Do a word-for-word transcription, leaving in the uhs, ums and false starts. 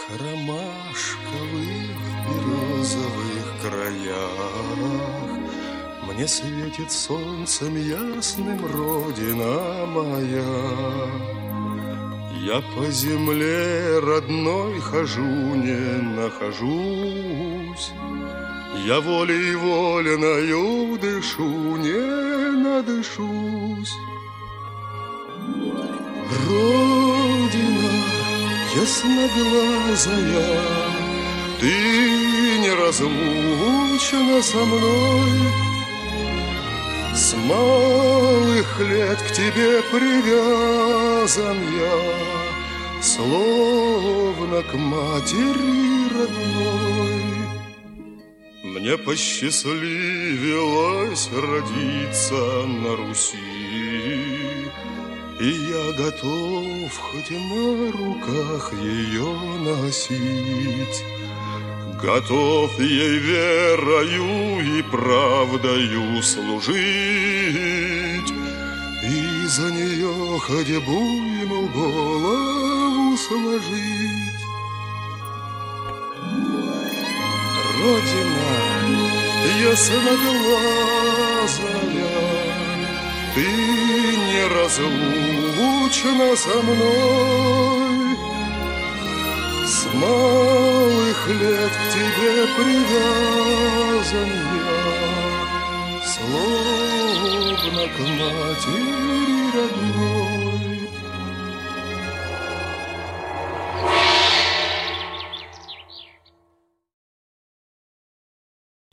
ромашковых березовых краях мне светит солнцем ясным родина моя. Я по земле родной хожу, не нахожусь, я волей вольною дышу, не надышусь. Родина ясноглазая, ты неразлучна со мной. С малых лет к тебе привязан я, словно к матери родной. Мне посчастливилось родиться на Руси, и я готов хоть на руках ее носить. Готов ей верою и правдою служить, и за нее хоть буйну голову сложить. Родина ясноглазая, ты неразлучна со мной. С малых лет к тебе привязан я, словно к матери родной.